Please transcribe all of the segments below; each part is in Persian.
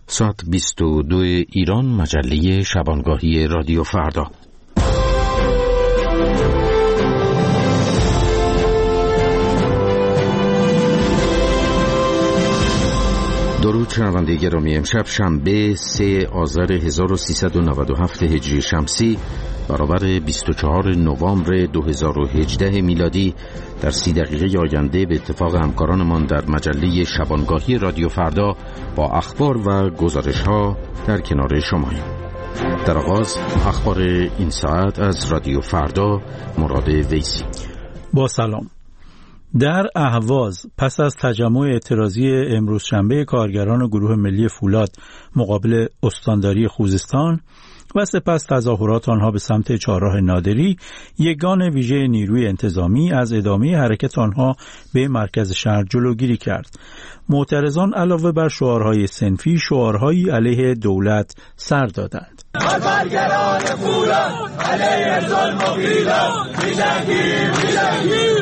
ساعت 22 ایران، مجله شبانگاهی رادیو فردا. درود شنونده گرامی، امشب شنبه 3 آذر 1397 هجری شمسی برابر 24 نوامبر 2018 میلادی در 30 دقیقه آینده به اتفاق همکارانمان در مجله شبانگاهی رادیو فردا با اخبار و گزارش‌ها در کنار شماییم. در آغاز اخبار این ساعت از رادیو فردا. مراد ویسی. با سلام. در اهواز پس از تجمع اعتراضی امروز شنبه کارگران گروه ملی فولاد مقابل استانداری خوزستان و سپس تظاهرات آنها به سمت چهارراه نادری، یگان ویژه نیروی انتظامی از ادامه حرکت آنها به مرکز شهر جلوگیری کرد. معترضان علاوه بر شعارهای صنفی، شعارهایی علیه دولت سر دادند. کارگران فولاد علیه ظلم و غیلان می‌جنگیم.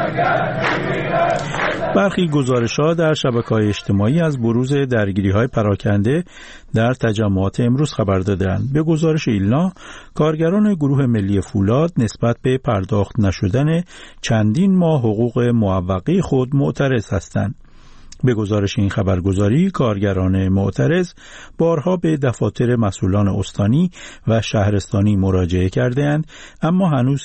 برخی گزارش‌ها در شبکه‌های اجتماعی از بروز درگیری‌های پراکنده در تجمعات امروز خبر دادند. به گزارش ایلنا، کارگران گروه ملی فولاد نسبت به پرداخت نشدن چندین ماه حقوق معوقه خود معترض هستند. به گزارش این خبرگزاری، کارگران معترض بارها به دفاتر مسئولان استانی و شهرستانی مراجعه کرده‌اند، اما هنوز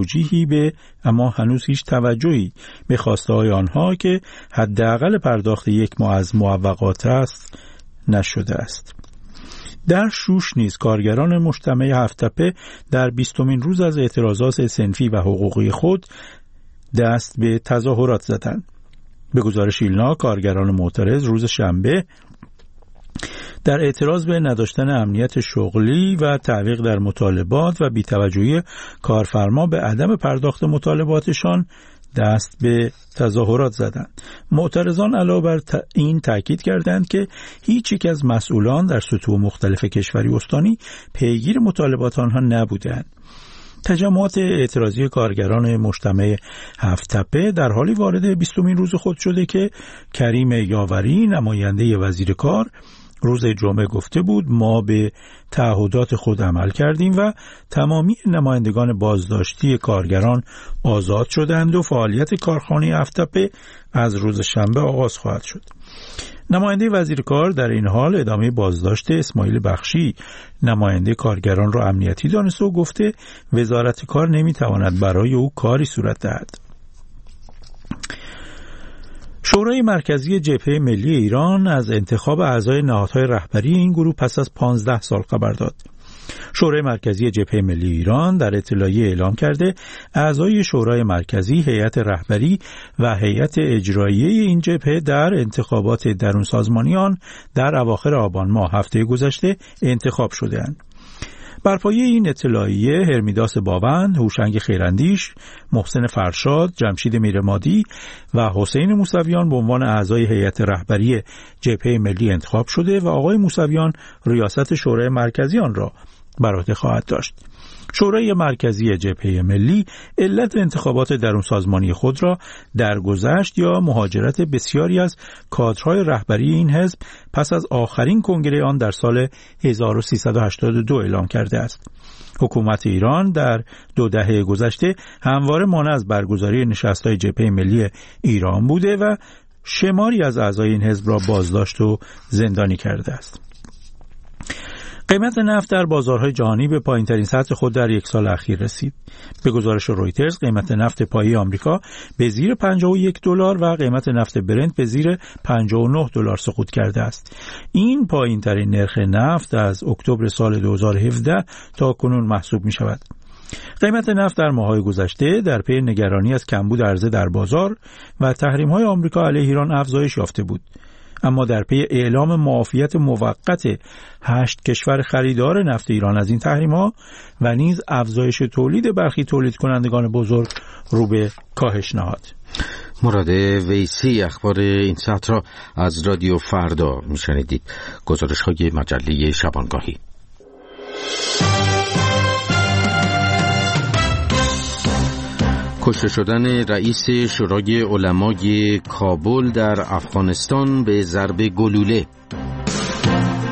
هیچ توجهی به خواسته‌های آنها که حداقل پرداخت یک ماه از معوقات است نشده است. در شوش نیز کارگران مجتمع هفت‌تپه در 20مین روز از اعتراضات صنفی و حقوقی خود دست به تظاهرات زدند. به گزارش ایلنا، کارگران معترض روز شنبه در اعتراض به نداشتن امنیت شغلی و تعویق در مطالبات و بی‌توجهی کارفرما به عدم پرداخت مطالباتشان دست به تظاهرات زدند. معترضان علاوه بر این تاکید کردند که هیچ یک از مسئولان در سطوح مختلف کشوری استانی پیگیر مطالبات آنها نبودند. تجمعات اعتراضی کارگران مجتمع هفت‌تپه در حالی وارد 20مین روز خود شده که کریم یاوری، نماینده وزیر کار، روز جمعه گفته بود ما به تعهدات خود عمل کردیم و تمامی نمایندگان بازداشتی کارگران آزاد شدند و فعالیت کارخانه هفت‌تپه از روز شنبه آغاز خواهد شد. نماینده وزیر کار در این حال ادامه بازداشت اسماعیل بخشی، نماینده کارگران را امنیتی دانسته و گفته وزارت کار نمیتواند برای او کاری صورت دهد. شورای مرکزی جبهه ملی ایران از انتخاب اعضای نهادهای رهبری این گروه پس از 15 سال خبر داد. شورای مرکزی جبهه ملی ایران در اطلاعیه اعلام کرده اعضای شورای مرکزی، هیئت رهبری و هیئت اجراییه این جبهه در انتخابات درون سازمانی آن در اواخر آبان ماه هفته گذشته انتخاب شده‌اند. بر پایه این اطلاعیه هرمیداس باوند، هوشنگ خیراندیش، محسن فرشاد، جمشید میرمادی و حسین موسویان به عنوان اعضای هیئت رهبری جبهه ملی انتخاب شده و آقای موسویان ریاست شورای مرکزی آن را بر عهده خواهد داشت. شورای مرکزی جبهه ملی علت انتخابات درون سازمانی خود را درگذشت یا مهاجرت بسیاری از کادرهای رهبری این حزب پس از آخرین کنگره آن در سال 1382 اعلام کرده است. حکومت ایران در 2 دهه گذشته همواره مانع از برگزاری نشست‌های جبهه ملی ایران بوده و شماری از اعضای این حزب را بازداشت و زندانی کرده است. قیمت نفت در بازارهای جهانی به پایین‌ترین سطح خود در یک سال اخیر رسید. به گزارش رویترز، قیمت نفت پایه آمریکا به زیر $51 و قیمت نفت برنت به زیر $59 سقوط کرده است. این پایین‌ترین نرخ نفت از اکتبر سال 2017 تا کنون محسوب می‌شود. قیمت نفت در ماه‌های گذشته در پی نگرانی از کمبود عرضه در بازار و تحریم‌های آمریکا علیه ایران افزایش یافته بود. اما در پی اعلام معافیت موقت 8 کشور خریدار نفت ایران از این تحریم‌ها و نیز افزایش تولید برخی تولید کنندگان بزرگ رو به کاهش نهاد. مراد ویسی اخبار این ساعت را از رادیو فردا میشنیدید. گزارش‌های مجله شبانگاهی. کشته شدن رئیس شورای علمای کابل در افغانستان به ضرب گلوله.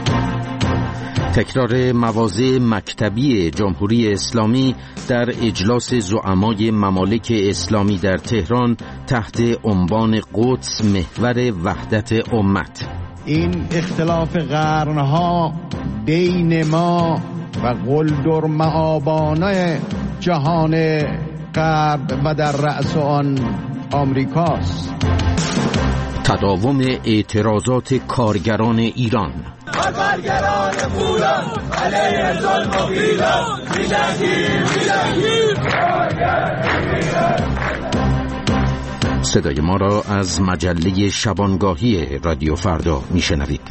تکرار مواضع مکتبی جمهوری اسلامی در اجلاس زعمای ممالک اسلامی در تهران تحت عنوان قدس محور وحدت امت. این اختلاف قرنها بین ما و قلدر مآبانه جهان غرب و در رأس آن آمریکاست. تداوم اعتراضات کارگران ایران. کارگران پولان علیه ظلم و غیرت می‌جنگیم. صدای ما را از مجله شبانگاهی رادیو فردا میشنوید.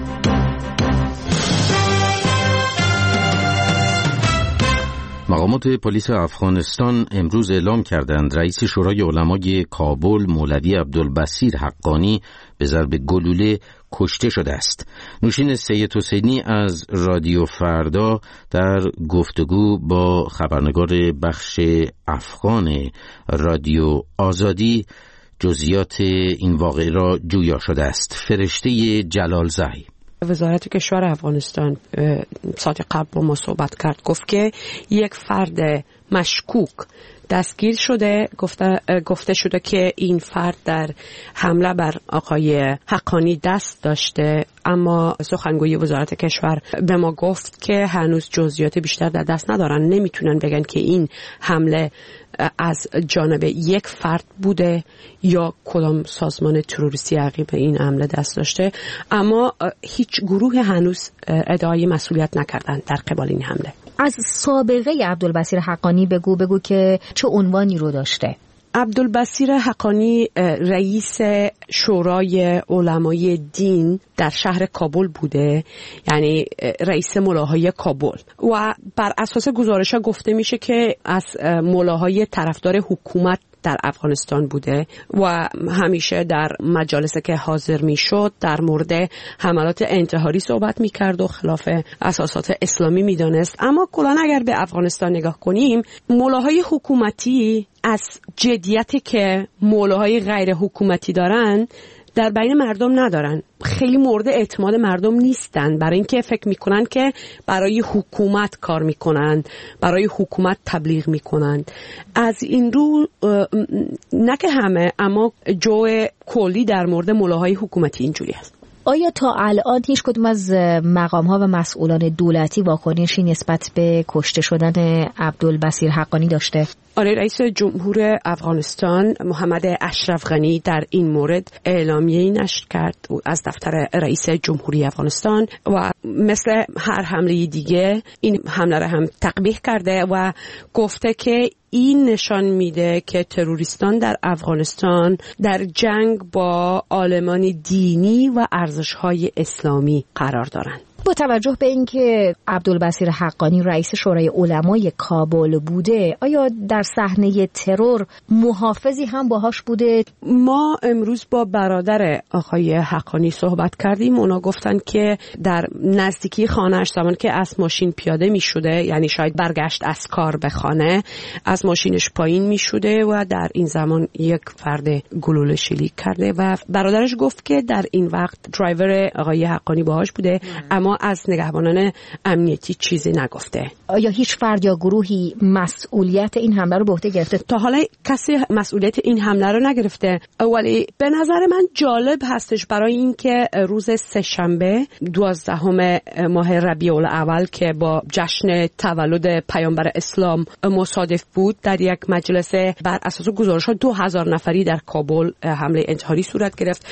مقامات پلیس افغانستان امروز اعلام کردند رئیس شورای علمای کابل مولوی عبدالبصیر حقانی به ضرب گلوله کشته شده است. نوشین سید حسینی از رادیو فردا در گفتگو با خبرنگار بخش افغان رادیو آزادی جزئیات این واقعه را جویا شده است. فرشته جلالزی وزارت کشور افغانستان ساعت قبل با ما صحبت کرد، گفت که یک فرد مشکوک دستگیر شده. گفته شده که این فرد در حمله بر آقای حقانی دست داشته، اما سخنگوی وزارت کشور به ما گفت که هنوز جزئیات بیشتر در دست ندارن، نمیتونن بگن که این حمله از جانب یک فرد بوده یا کدام سازمان تروریستی عقیب این حمله دست داشته، اما هیچ گروه هنوز ادعای مسئولیت نکردن در قبال این حمله. از سابقه عبدالبصیر حقانی بگو که چه عنوانی رو داشته؟ عبدالبصیر حقانی رئیس شورای علمای دین در شهر کابل بوده، یعنی رئیس ملاهای کابل، و بر اساس گزارش‌ها گفته میشه که از ملاهای طرفدار حکومت در افغانستان بوده و همیشه در مجالسی که حاضر میشد در مورد حملات انتحاری صحبت میکرد و خلاف اساسات اسلامی میدانست. اما کلاً اگر به افغانستان نگاه کنیم، مولاهای حکومتی از جدیتی که مولاهای غیر حکومتی دارن در بین مردم ندارن، خیلی مورد اعتماد مردم نیستن، برای اینکه فکر میکنن که برای حکومت کار میکنن، برای حکومت تبلیغ میکنن. از این رو نه که همه، اما جو کلی در مورد مولاهای حکومتی اینجوری است. آیا تا الان هیچ کدوم از مقام‌ها و مسئولان دولتی واکنشی نسبت به کشته شدن عبدالبصیر حقانی داشته؟ آره، رئیس جمهور افغانستان محمد اشرف غنی در این مورد اعلامیه‌ای نشر کرد از دفتر رئیس جمهوری افغانستان و مثل هر حمله دیگه این حمله را هم تقبیح کرده و گفته که این نشان میده که تروریستان در افغانستان در جنگ با عالمان دینی و ارزش‌های اسلامی قرار دارند. با توجه به اینکه عبدالبصیر حقانی رئیس شورای علمای کابل بوده، آیا در صحنه ترور محافظی هم باهاش بوده؟ ما امروز با برادر آقای حقانی صحبت کردیم. اونا گفتن که در نزدیکی خانه‌اش زمان که از ماشین پیاده می شده، یعنی شاید برگشت از کار به خانه، از ماشینش پایین می شده و در این زمان یک فرد گلوله شلیک کرده و برادرش گفت که در این وقت درایور آقای حقانی باهاش بوده، اما از نگهبانان امنیتی چیزی نگفته. آیا هیچ فرد یا گروهی مسئولیت این حمله رو به عهده گرفته؟ تا حالا کسی مسئولیت این حمله رو نگرفته، ولی به نظر من جالب هستش برای اینکه روز سه‌شنبه 12 ماه ربیع الاول که با جشن تولد پیامبر اسلام مصادف بود، در یک مجلس بر اساس گزارش‌ها 2000 نفری در کابل حمله انتحاری صورت گرفت.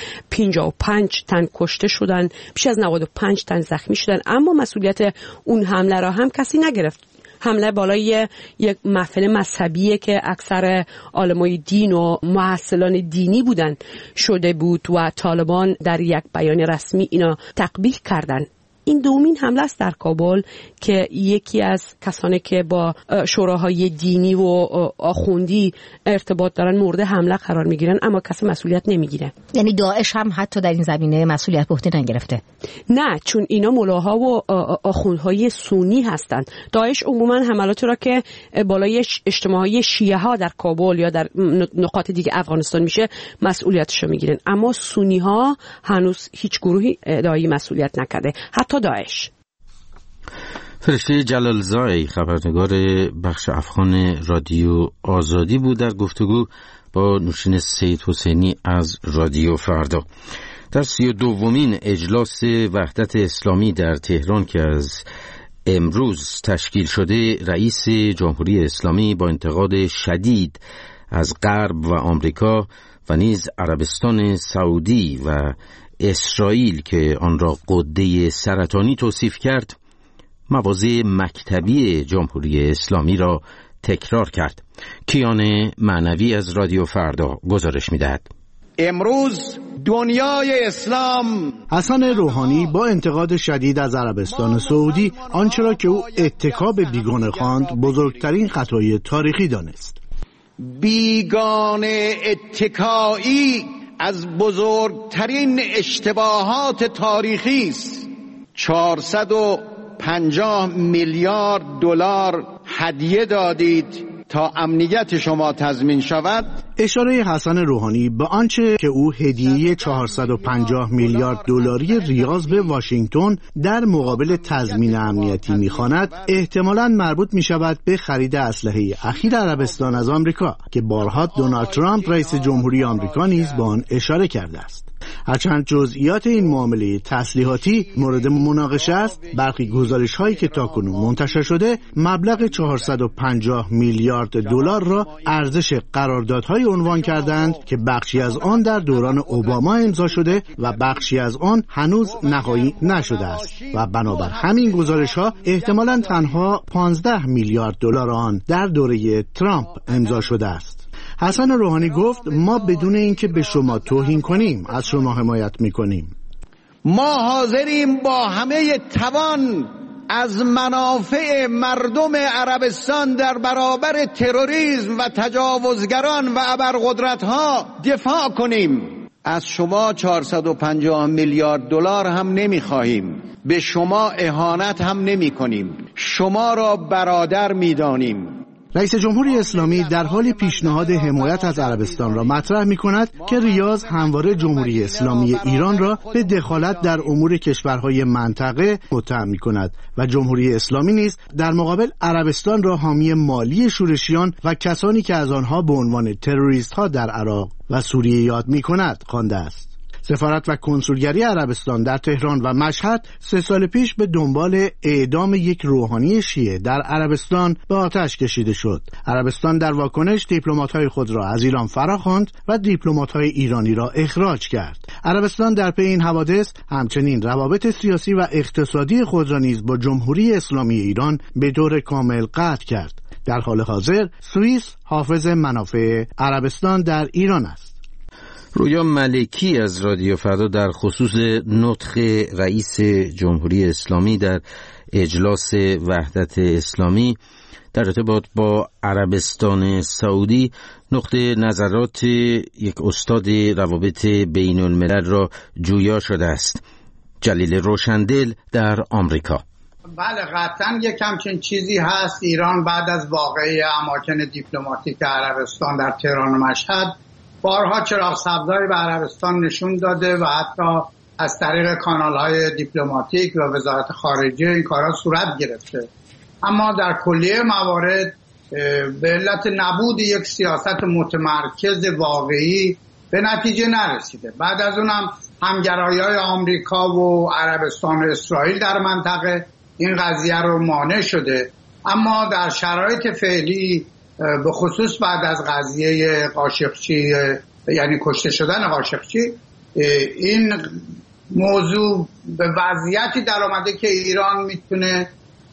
55 تن کشته شدن، بیش از 95 تن زخمی شدن، اما مسئولیت اون حمله را هم کسی نگرفت. حمله بالای یک محفل مذهبیه که اکثر عالمای دین و محصلان دینی بودن شده بود و طالبان در یک بیان رسمی اینا تقبیح کردن. این دومین حمله است در کابل که یکی از کسانی که با شوراهای دینی و آخوندی ارتباط دارن مورد حمله قرار میگیرن، اما کسی مسئولیت نمیگیره. یعنی داعش هم حتی در این زمینه مسئولیت به عهده نگرفته؟ نه، چون اینا ملاها و آخوندهای سنی هستند. داعش عموما حملاتی را که بالای اجتماعی شیعه ها در کابل یا در نقاط دیگه افغانستان میشه مسئولیتش رو میگیرن، اما سنی ها هنوز هیچ گروهی ادعای مسئولیت نکرده، حتی داعش. فرشته جلالزای خبرنگار بخش افغان رادیو آزادی بود در گفتگو با نوشین سید حسینی از رادیو فردا. در 32مین اجلاس وحدت اسلامی در تهران که از امروز تشکیل شده، رئیس جمهوری اسلامی با انتقاد شدید از غرب و آمریکا و نیز عربستان سعودی و اسرائیل که آن را غده سرطانی توصیف کرد، مواضع مکتبی جمهوری اسلامی را تکرار کرد. کیان معنوی از رادیو فردا گزارش می‌دهد. امروز دنیای اسلام حسن روحانی با انتقاد شدید از عربستان سعودی آنچه را که او اتکا به بیگانه خواند بزرگترین خطای تاریخی دانست. بیگانه اتکایی از بزرگترین اشتباهات تاریخی است. 450 میلیارد دلار هدیه دادید تا امنیت شما تضمین شود. اشاره حسن روحانی به آنچه که او هدیه 450 میلیارد دلاری ریاض به واشنگتن در مقابل تضمین امنیتی می‌خواند، احتمالاً مربوط می‌شود به خرید اسلحه اخیر عربستان از آمریکا که بارها دونالد ترامپ رئیس جمهوری آمریکا نیز به آن اشاره کرده است. هرچند جزئیات این معامله تسلیحاتی مورد مناقشه است، برخی گزارش‌هایی که تاکنون منتشر شده مبلغ 450 میلیارد دلار را ارزش قراردادهای عنوان کردند که بخشی از آن در دوران اوباما امضا شده و بخشی از آن هنوز نهایی نشده است و بنابر همین گزارش‌ها احتمالاً تنها 15 میلیارد دلار آن در دوره ترامپ امضا شده است. حسن روحانی گفت ما بدون اینکه به شما توهین کنیم از شما حمایت می‌کنیم. ما حاضریم با همه توان از منافع مردم عربستان در برابر تروریسم و تجاوزگران و ابرقدرت‌ها دفاع کنیم. از شما 450 میلیارد دلار هم نمی‌خواهیم، به شما اهانت هم نمی‌کنیم، شما را برادر می‌دانیم. رئیس جمهوری اسلامی در حال پیشنهاد حمایت از عربستان را مطرح می‌کند که ریاض همواره جمهوری اسلامی ایران را به دخالت در امور کشورهای منطقه متهم می‌کند و جمهوری اسلامی نیز در مقابل عربستان را حامی مالی شورشیان و کسانی که از آنها به عنوان تروریست‌ها در عراق و سوریه یاد می‌کند خوانده است. سفارت و کنسولگری عربستان در تهران و مشهد 3 سال پیش به دنبال اعدام یک روحانی شیعه در عربستان به آتش کشیده شد. عربستان در واکنش دیپلمات‌های خود را از ایران فراخواند و دیپلمات‌های ایرانی را اخراج کرد. عربستان در پی این حوادث همچنین روابط سیاسی و اقتصادی خود را نیز با جمهوری اسلامی ایران به طور کامل قطع کرد. در حال حاضر سوئیس حافظ منافع عربستان در ایران است. رویا ملکی از رادیو فردا در خصوص نطق رئیس جمهوری اسلامی در اجلاس وحدت اسلامی در ارتباط با عربستان سعودی نقطه نظرات یک استاد روابط بین الملل را جویا شده است. جلیل روشندل در آمریکا. بله قطعا یک همچین چیزی هست. ایران بعد از واقعه اماکن دیپلماتیک عربستان در تهران و مشهد بارها چراغ سبزی به عربستان نشون داده و حتی از طریق کانال‌های دیپلماتیک و وزارت خارجه این کارها صورت گرفته، اما در کلیه موارد به علت نبود یک سیاست متمرکز واقعی به نتیجه نرسیده. بعد از اونم همگرایی‌های آمریکا و عربستان و اسرائیل در منطقه این قضیه رو مانع شده، اما در شرایط فعلی به خصوص بعد از قضیه قاشقچی یعنی کشته شدن قاشقچی این موضوع به وضعیتی در آمده که ایران میتونه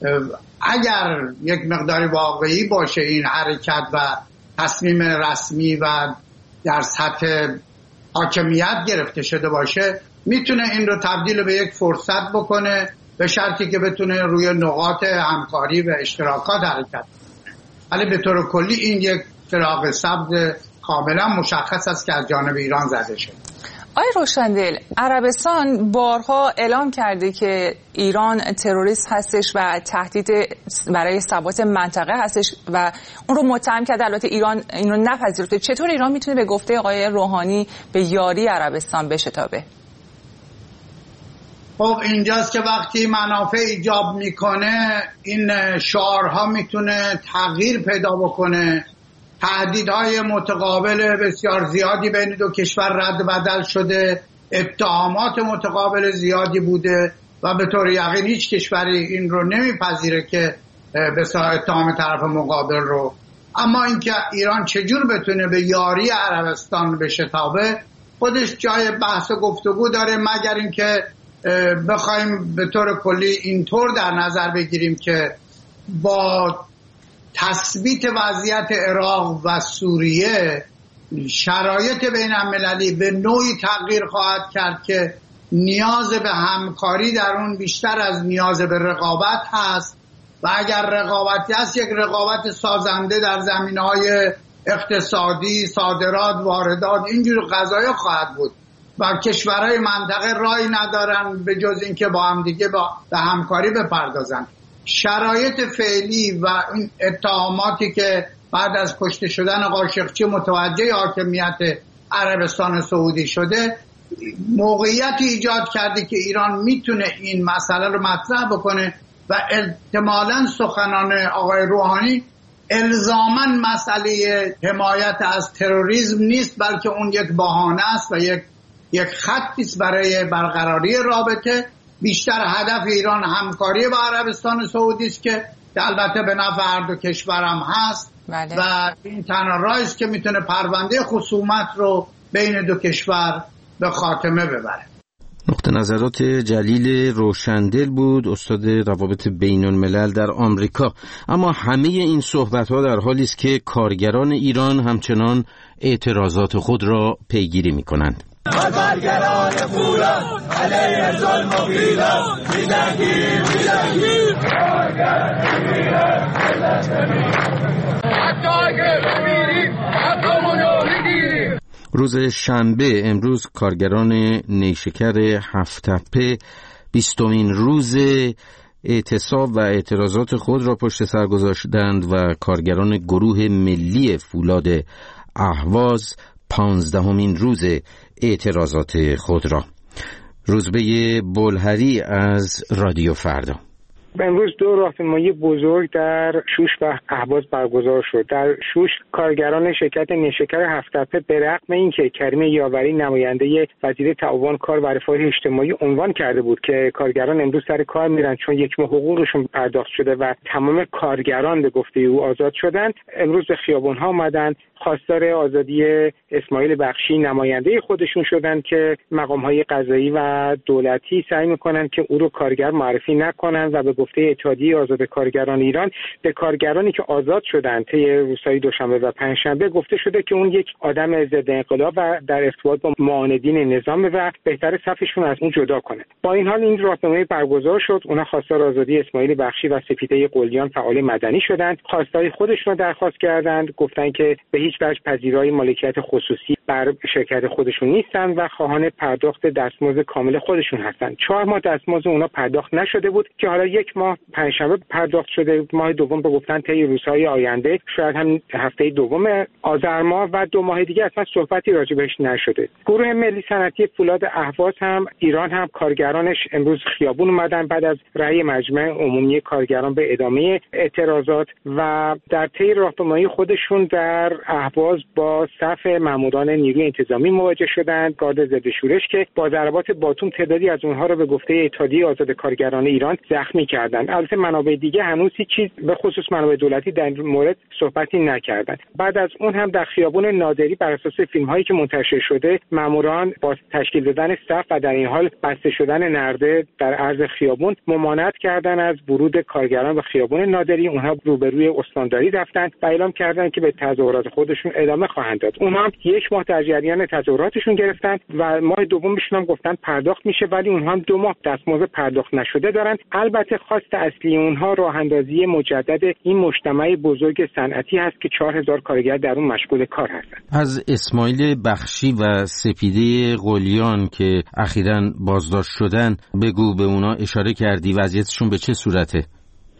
اگر یک مقداری واقعی باشه این حرکت و تصمیم رسمی و در سطح حاکمیت گرفته شده باشه میتونه این رو تبدیل به یک فرصت بکنه به شرطی که بتونه روی نقاط همکاری و اشتراکات حرکت کنه. ولی به طور کلی این یک چراغ سبز کاملا مشخص است که از جانب ایران زده شده. آقای روشندل، عربستان بارها اعلام کرده که ایران تروریست هستش و تهدید برای ثبات منطقه هستش و اون رو متهم کرده. البته ایران این رو نپذیرفته. چطور ایران میتونه به گفته آقای روحانی به یاری عربستان بشتابه؟ خب اینجاست که وقتی منافع ایجاب میکنه این شعارها میتونه تغییر پیدا بکنه. تهدیدهای متقابل بسیار زیادی بین دو کشور رد بدل شده، اتهامات متقابل زیادی بوده و به طور یقین هیچ کشوری این رو نمیپذیره که به اتهام طرف مقابل رو. اما اینکه ایران چجور بتونه به یاری عربستان بشتابه خودش جای بحث و گفتگو داره، مگر اینکه بخوایم به طور کلی اینطور در نظر بگیریم که با تثبیت وضعیت عراق و سوریه شرایط بین المللی به نوعی تغییر خواهد کرد که نیاز به همکاری در اون بیشتر از نیاز به رقابت هست و اگر رقابتی هست یک رقابت سازنده در زمینه‌های اقتصادی، صادرات، واردات، اینجور قضایا خواهد بود و کشورهای منطقه راهی ندارن به جز اینکه با هم دیگه به همکاری بپردازن. شرایط فعلی و این اتهاماتی که بعد از کشته شدن قاشقچی متوجه حاکمیت عربستان سعودی شده موقعیتی ایجاد کرده که ایران میتونه این مسئله رو مطرح بکنه و احتمالاً سخنان آقای روحانی الزاماً مسئله حمایت از تروریسم نیست، بلکه اون یک بهانه است و یک خطی است برای برقراری رابطه. بیشتر هدف ایران همکاری با عربستان سعودی است که البته به نفع هر دو کشور هم هست. بله. و این تنها راهی است که میتونه پرونده خصومت رو بین دو کشور به خاتمه ببره. نقطه نظرات جلیل روشندل بود، استاد روابط بین الملل در آمریکا. اما همه این صحبت‌ها در حالی است که کارگران ایران همچنان اعتراضات خود را پیگیری می‌کنند. کارگران پولان علیه ظلم و غیرت می‌جنگیم حتی اگه بمیریم حقمون رو می‌گیریم. روز شنبه امروز کارگران نیشکر هفت‌تپه 20مین روز اعتصاب و اعتراضات خود را پشت سر گذاشتند و کارگران گروه ملی فولاد اهواز 15مین روز اعتراضات خود را. روزبه بلهری از رادیو فردا. امروز 2 راهپیمایی بزرگ در شوش و اهواز برگزار شد. در شوش کارگران شرکت نیشکر هفت‌تپه به رغم اینکه کریم یاوری نماینده وزیر تعاون کار و رفاه اجتماعی عنوان کرده بود که کارگران امروز سر کار میرن چون یک ماه حقوقشون پرداخت شده و تمام کارگران به گفته او آزاد شدند، امروز به خیابان‌ها آمدند، خواستار آزادی اسماعیل بخشی نماینده خودشون شدند که مقام‌های قضایی و دولتی سعی می‌کنند که او رو کارگر معرفی نکنند و به گفته اتحادیه آزاد کارگران ایران به کارگرانی که آزاد شدند طی روزهای دوشنبه و پنجشنبه گفته شده که اون یک آدم ضد انقلاب و در ارتباط با معاندین نظام و بهتر صفشون از اون جدا کنه. با این حال این راهپیمایی برگزار شد. اونها خواستار آزادی اسماعیل بخشی و سپیده قلیان فعال مدنی شدند. خواستای خودشون رو درخواست کردند، گفتن که به هیچ وجه پذیرای مالکیت خصوصی بر شرکت خودشون نیستند و خواهان پرداخت دستمزد کامل خودشون هستند. 4 ماه دستمزد اونا پرداخت نشده بود که حالا 1 ماه پنجشنبه پرداخت شده. ماه دوم به گفتن طی روزهای آینده، شاید هم هفته دوم آذر ماه و 2 ماه دیگه اصلا صحبتی راجع بهش نشده. گروه ملی صنعتی فولاد اهواز هم ایران هم کارگرانش امروز خیابون اومدن بعد از رأی مجمع عمومی کارگران به ادامه اعتراضات و در طی راهپیمایی خودشون در اهواز با صف ماموران نیروی انتظامی مواجه شدند، گارد ضد شورش که با ضربات باتوم تعدادی از اونها را به گفته اتحادیه آزاد کارگران ایران زخمی کردند. البته منابع دیگه هنوز هیچ چیز به خصوص منابع دولتی در مورد صحبتی نکردند. بعد از اون هم در خیابان نادری بر اساس فیلم‌هایی که منتشر شده ماموران با تشکیل دادن صف و در این حال بسته شدن نرده در عرض خیابان ممانعت کردن از ورود کارگران به خیابان نادری. اونها روبروی استانداری رفتند و اعلام کردند که به تظاهرات خودشون ادامه خواهند داد. اونها هم 1 ماه در جریان تظاهراتشون گرفتن و ماه دومشون هم گفتن پرداخت میشه، ولی اونها هم 2 ماه دستمزد پرداخت نشده دارن. البته خواست اصلی اونها راه اندازی مجدد این مجتمع بزرگ صنعتی هست که 4000 کارگر در اون مشغول کار هستند. از اسماعیل بخشی و سپیده قلیان که اخیراً بازداشت شدن بگو، به اونا اشاره کردی، وضعیتشون به چه صورته؟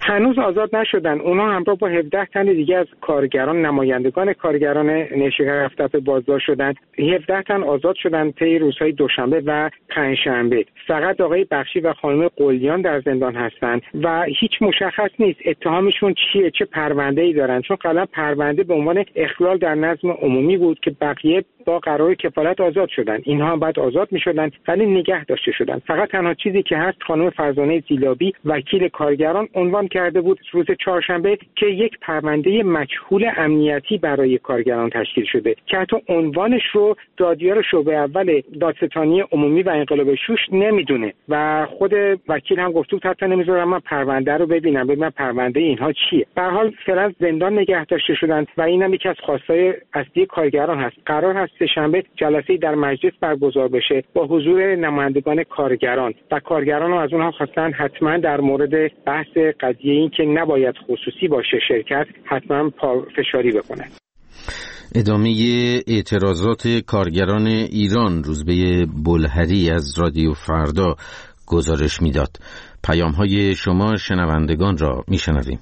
هنوز آزاد نشدن. اونا همراه با 17 تن دیگه از کارگران، نمایندگان کارگران نیشکر هفت‌تپه بازداشت شدن. 17 تن آزاد شدن طی روزهای دوشنبه و پنجشنبه. فقط آقای بخشی و خانم قلیان در زندان هستن و هیچ مشخص نیست اتهامشون چیه، چه پرونده‌ای دارن، چون قبلا پرونده به عنوان اخلال در نظم عمومی بود که بقیه با قرار کفالت آزاد شدن. اینها هم بعد آزاد می‌شدن ولی نگه داشته شدن. فقط تنها چیزی که هست خانم فرزانه زیلابی وکیل کارگران عنوان کرده بود روز چهارشنبه که یک پرونده مجهول امنیتی برای کارگران تشکیل شده که حتی عنوانش رو دادیار شعبه اول دادستانی عمومی و انقلاب شوش نمیدونه و خود وکیل هم گفت حتی نمیذارم من پرونده رو ببینم پرونده اینها چیه. به هر حال فعلا زندان نگه داشته شدن و اینم یکی از خواستای اصلی کارگران هست. قرار هست سه‌شنبه جلسه‌ای در مجلس برگزار بشه با حضور نمایندگان کارگران و کارگران از اونها خواستن حتما در مورد بحث قضیه این که نباید خصوصی باشه شرکت حتما پافشاری بکنه. ادامه اعتراضات کارگران ایران روزبه بلهری از رادیو فردا گزارش میداد. پیام‌های شما شنوندگان را میشنویم.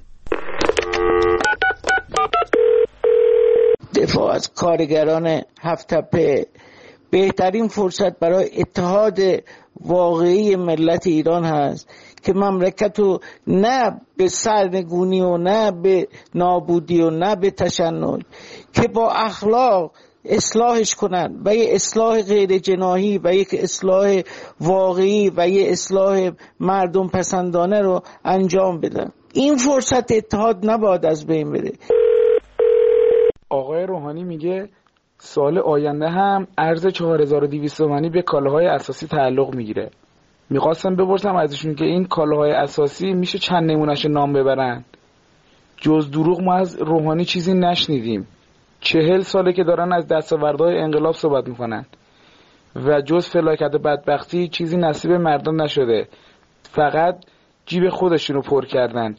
دفاع از کارگران هفت‌تپه بهترین فرصت برای اتحاد واقعی ملت ایران هست که مملکت رو نه به سرنگونی و نه به نابودی و نه به تشنج که با اخلاق اصلاحش کنن و یه اصلاح غیر جناحی و یک اصلاح واقعی و یه اصلاح مردم پسندانه رو انجام بدن. این فرصت اتحاد نباید از بین بره. آقای روحانی میگه سال آینده هم ارز 4200 تومانی به کالاهای اساسی تعلق میگیره. میخواستم بپرسم ازشون که این کالاهای اساسی میشه چند نمونهش نام ببرن؟ جز دروغ ما از روحانی چیزی نشنیدیم. 40 ساله که دارن از دستاوردهای انقلاب صحبت میکنن و جز فلاکت بدبختی چیزی نصیب مردم نشده. فقط جیب خودشونو پر کردن.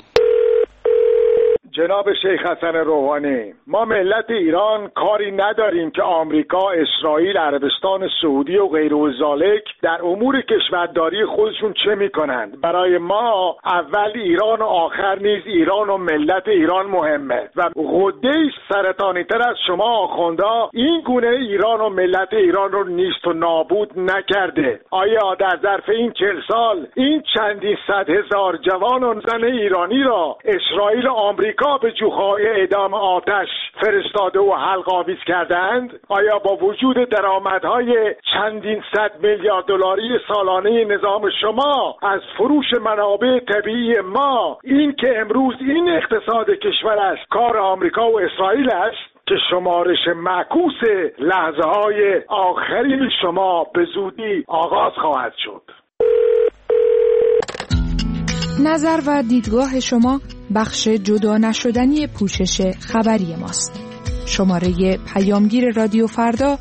جناب شیخ حسن روحانی، ما ملت ایران کاری نداریم که آمریکا، اسرائیل، عربستان سعودی و غیر ذالک در امور کشورداری خودشون چه میکنند. برای ما اول ایران و آخر نیز ایران و ملت ایران مهمه و غده سرطانی تر از شما آخوندا این گونه ایران و ملت ایران رو نیست و نابود نکرده. آیا در ظرف این 40 سال این چندین صد هزار جوان و زن ایرانی را اسرائیل و آمریکا به جوخه‌های اعدام آتش فرستاده و حلق آویز کردند؟ آیا با وجود درآمدهای چندین صد میلیارد دلاری سالانه نظام شما از فروش منابع طبیعی ما این که امروز این اقتصاد کشور است کار آمریکا و اسرائیل است که شمارش معکوس لحظه‌های آخرین شما به زودی آغاز خواهد شد؟ نظر و دیدگاه شما بخش جدا نشدنی پوشش خبری ماست. شماره پیامگیر رادیو فردا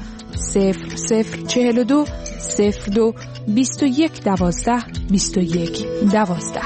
0042 02 21 12 21 12.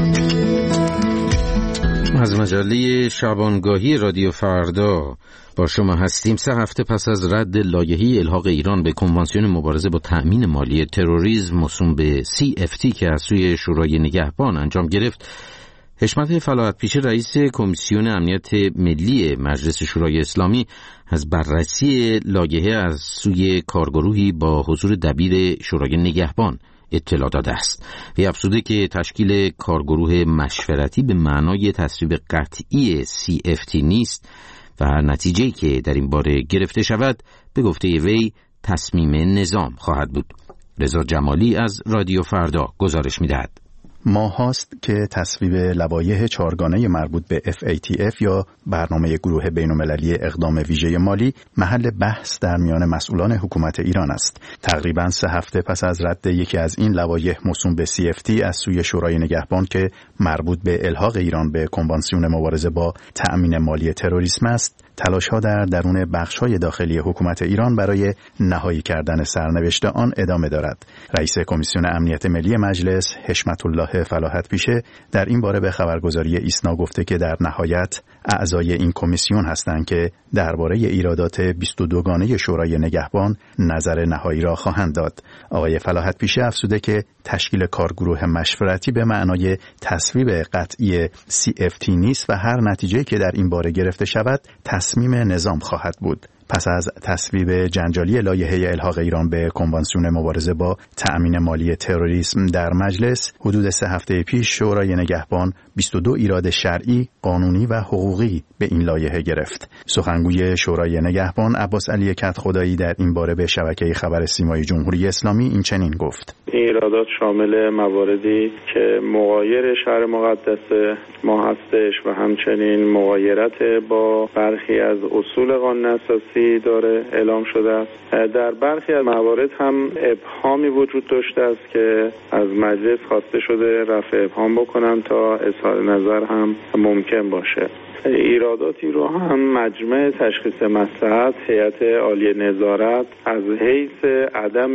از مجله شبانگاهی رادیو فردا با شما هستیم. 3 هفته پس از رد لایحه الحاق ایران به کنوانسیون مبارزه با تأمین مالی تروریسم موسوم به CFT که از سوی شورای نگهبان انجام گرفت، حشمت فلاحت پیشه رئیس کمیسیون امنیت ملی مجلس شورای اسلامی از بررسی لایحه از سوی کارگروهی با حضور دبیر شورای نگهبان اطلاع داده است. وی افزوده که تشکیل کارگروه مشورتی به معنای تصویب قطعی CFT نیست و هر نتیجه‌ای که در این باره گرفته شود به گفته وی تصمیم نظام خواهد بود. رضا جمالی از رادیو فردا گزارش می‌دهد. ماهاست که تصویب لوایح 4گانه مربوط به FATF یا برنامه گروه بین‌المللی اقدام ویژه مالی محل بحث در میان مسئولان حکومت ایران است. تقریباً 3 هفته پس از رد یکی از این لوایح موسوم به CFT از سوی شورای نگهبان که مربوط به الحاق ایران به کنوانسیون مبارزه با تأمین مالی تروریسم است، تلاش‌ها در درون بخش‌های داخلی حکومت ایران برای نهایی کردن سرنوشت آن ادامه دارد. رئیس کمیسیون امنیت ملی مجلس حشمت الله آگاه فلاحت پیشه در این باره به خبرگزاری ایسنا گفته که در نهایت اعضای این کمیسیون هستند که درباره ایرادات 22 گانه شورای نگهبان نظر نهایی را خواهند داد. آقای فلاحت پیشه افزوده که تشکیل کارگروه مشورتی به معنای تصویب قطعی CFT نیست و هر نتیجه‌ای که در این باره گرفته شود تصمیم نظام خواهد بود. پس از تصویب جنجالی لایحه الحاق ایران به کنوانسیون مبارزه با تأمین مالی تروریسم در مجلس، حدود 3 هفته پیش شورای نگهبان 22 ایراد شرعی، قانونی و حقوقی به این لایحه گرفت. سخنگوی شورای نگهبان عباس علی کدخدایی در این باره به شبکه خبر سیمای جمهوری اسلامی این چنین گفت: ایرادات شامل مواردی که مغایر شرع مقدس ما هستش و همچنین مغایرت با برخی از اصول قانون اساسی داره اعلام شده است. در برخی از موارد هم ابهامی وجود داشته است که از مجلس خواسته شده رفع ابهام بکنن تا اظهار نظر هم ممکن باشه. ایراداتی رو هم مجمع تشخیص مصلحت هیئت عالیه نظارت از حیث عدم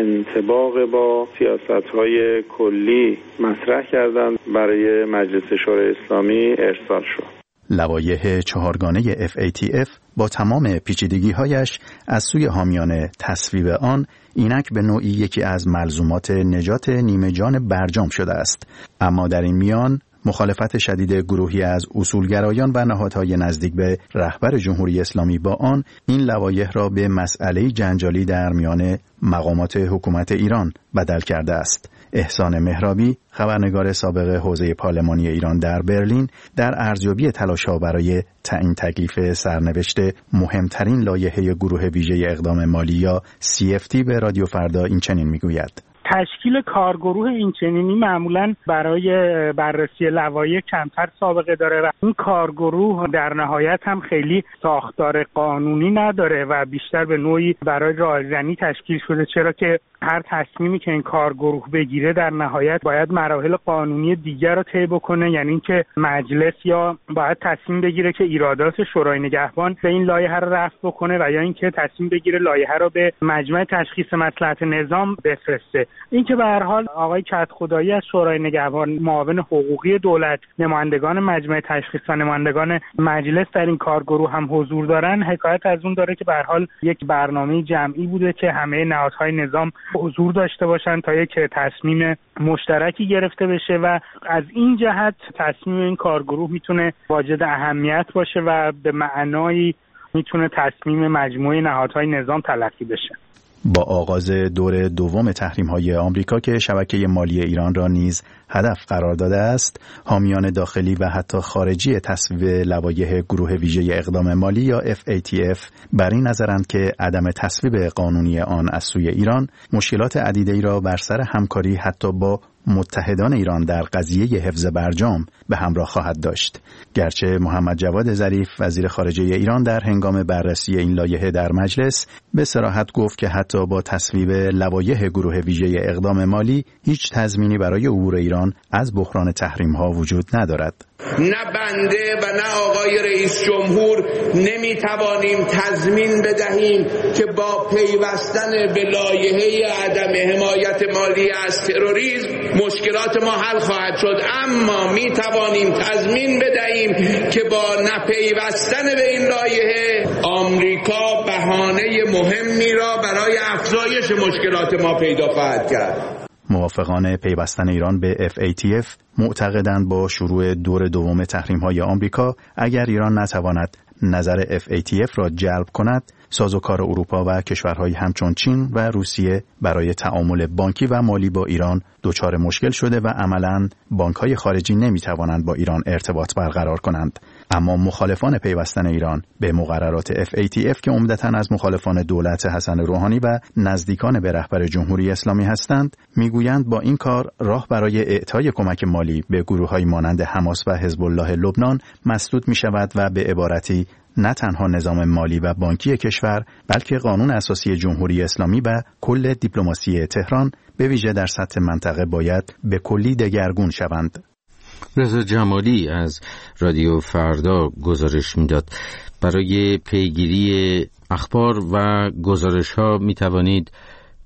انطباق با سیاست‌های کلی مطرح کردند برای مجلس شورای اسلامی ارسال شد. لوایح 4 گانه FATF با تمام پیچیدگی‌هایش از سوی حامیان تصویب آن اینک به نوعی یکی از ملزومات نجات نیمه جان برجام شده است. اما در این میان مخالفت شدید گروهی از اصولگرایان و نهادهای نزدیک به رهبر جمهوری اسلامی با آن این لوایح را به مسئله جنجالی در میان مقامات حکومت ایران بدل کرده است. احسان مهرابی، خبرنگار سابق حوزه پارلمانی ایران در برلین، در ارزیابی تلاش‌ها برای تعیین تکلیف سرنوشت مهمترین لایحه گروه ویژه اقدام مالی یا CFT به رادیو فردا این چنین میگوید: تشکیل کارگروه اینچنینی معمولاً برای بررسی لوایح کمتر سابقه داره و این کارگروه در نهایت هم خیلی ساختار قانونی نداره و بیشتر به نوعی برای رایزنی تشکیل شده، چرا که هر تصمیمی که این کارگروه بگیره در نهایت باید مراحل قانونی دیگر رو طی بکنه، یعنی اینکه مجلس یا باید تصمیم بگیره که ایرادات شورای نگهبان به این لایحه رو رفع بکنه و یا اینکه تصمیم بگیره لایحه رو به مجمع تشخیص مصلحت نظام بفرسته. این که به هر حال آقای کدخدایی از شورای نگهبان، معاون حقوقی دولت، نمایندگان مجمع تشخیص و نمایندگان مجلس در این کارگروه هم حضور دارن، حکایت از اون داره که به هر حال یک برنامه جمعی بوده که همه نهادهای نظام حضور داشته باشن تا یک تصمیم مشترکی گرفته بشه و از این جهت تصمیم این کارگروه میتونه واجد اهمیت باشه و به معنایی میتونه تصمیم مجموعه نهادهای نظام تلقی بشه. با آغاز دور دوم تحریم‌های آمریکا که شبکه مالی ایران را نیز هدف قرار داده است، حامیان داخلی و حتی خارجی تصویب لوایح گروه ویژه اقدام مالی یا FATF بر این نظرند که عدم تصویب قانونی آن از سوی ایران مشکلات عدیده‌ای را بر سر همکاری حتی با متحدان ایران در قضیه حفظ برجام به همراه خواهد داشت. گرچه محمد جواد ظریف وزیر خارجه ایران در هنگام بررسی این لایحه در مجلس به صراحت گفت که حتی با تصویب لوایح گروه ویژه اقدام مالی هیچ تضمینی برای عبور ایران از بحران تحریم‌ها وجود ندارد. نه بنده و نه آقای رئیس جمهور نمیتوانیم تضمین بدهیم که با پیوستن به لایحه عدم حمایت مالی از تروریسم مشکلات ما حل خواهد شد، اما میتوانیم تضمین بدهیم که با نپیوستن به این لایحه آمریکا بهانه مهمی را برای افزایش مشکلات ما پیدا خواهد کرد. موافقان پیوستن ایران به FATF معتقدند با شروع دور دوم تحریم‌های آمریکا اگر ایران نتواند نظر FATF را جلب کند، سازوکار اروپا و کشورهای همچون چین و روسیه برای تعامل بانکی و مالی با ایران دچار مشکل شده و عملاً بانک‌های خارجی نمی‌توانند با ایران ارتباط برقرار کنند. اما مخالفان پیوستن ایران به مقررات FATF که عمدتاً از مخالفان دولت حسن روحانی و نزدیکان به رهبر جمهوری اسلامی هستند، میگویند با این کار راه برای اعطای کمک مالی به گروه‌های مانند حماس و حزب الله لبنان مسدود می‌شود و به عبارتی نه تنها نظام مالی و بانکی کشور بلکه قانون اساسی جمهوری اسلامی و کل دیپلماسی تهران به ویژه در سطح منطقه باید به کلی دگرگون شوند. رضا جمالی از رادیو فردا گزارش میداد. برای پیگیری اخبار و گزارش ها می توانید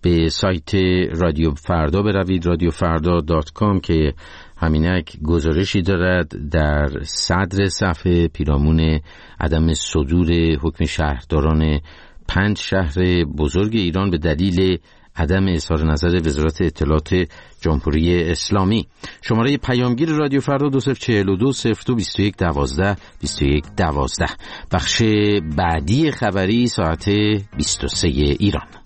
به سایت رادیو فردا بروید، radiofrda.com که همینک گزارشی دارد در صدر صفحه پیرامون عدم صدور حکم شهرداران 5 شهر بزرگ ایران به دلیل عدم اظهار نظر وزارت اطلاعات جمهوری اسلامی. شماره پیامگیر رادیو فردا 2042 02 21 12 21 12. بخش بعدی خبری ساعت 23 ایران.